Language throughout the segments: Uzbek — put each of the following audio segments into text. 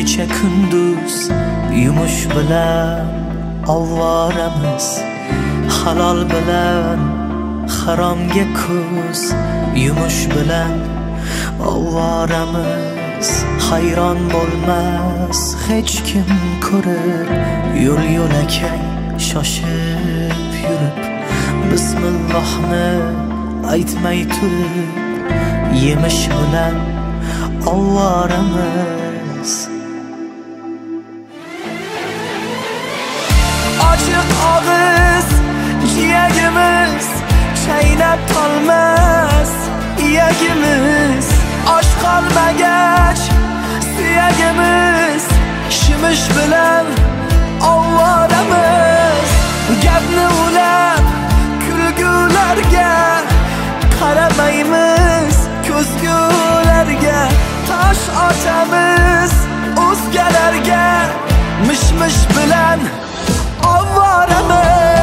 kecha kunduz yumush bilan ovvoramiz, halol bilan haromga ko'z yumush bilan ovvoramiz. Hayron bo'lmas hech kim ko'rib, yo'l yo'lakay shoshib yurib, bismillohni aytmay turib, yemish bilan ovvoramiz. Ochiq og'iz jiyagimiz chaynab tolmas iyagimiz, osh qolmagach suyagimiz, shimish bilan ovvoramiz. Gapni ulab kulgularga qaramaymiz, ko'zgularga tosh otamiz, o'zgalarga mish-mish bilan ovvoramiz.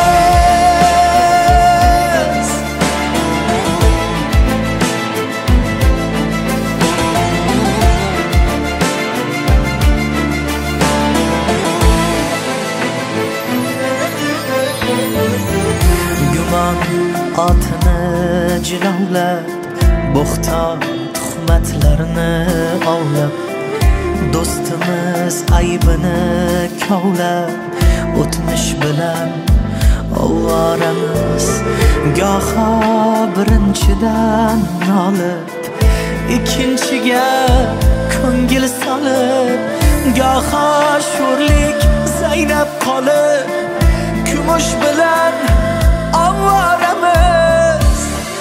Gumon otini jilovlab, bo'xton tuhmatlarni ovlab, do'stimiz aybini kovlab, o'tmish bilan ovvoramiz. Goho birinchidan nolib, ikkinchiga ko'ngil solib, goho sho'rlik zaynab qolib, kumush bilan ovvoramiz.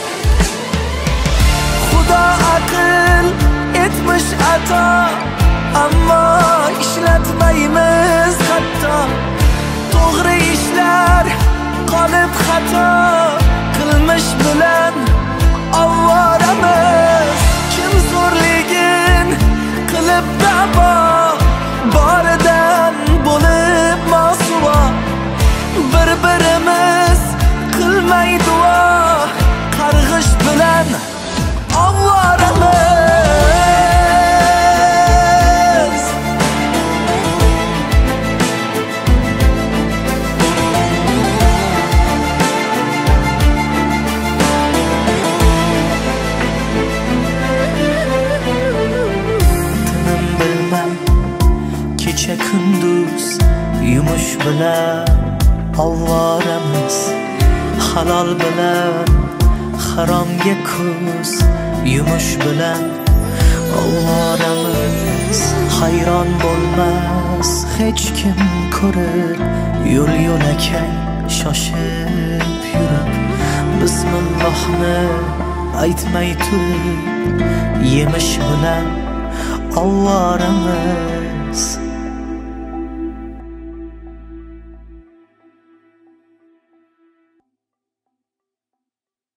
Xudo aql etmish ato, ammo ishlatmaymiz hatto. To'g'ri ishlar qolib xato, qilmish bilan ovvoramiz. Kim zo'rligin qilib da'vo, boridan bo'lib mosuvo, bir-birimiz qilmay duo, qarg'ish bilan ovvoramiz. Tinim bilmay kecha kunduz yumush bilan ovvoramiz. Halol bilan haromga ko'z yumush bilan ovvoramiz. Hayron bo'lmas hech kim ko'rib, yo'l yo'lakay shoshib yurib, bismillohni aytmay turib, yemish bilan ovvoramiz.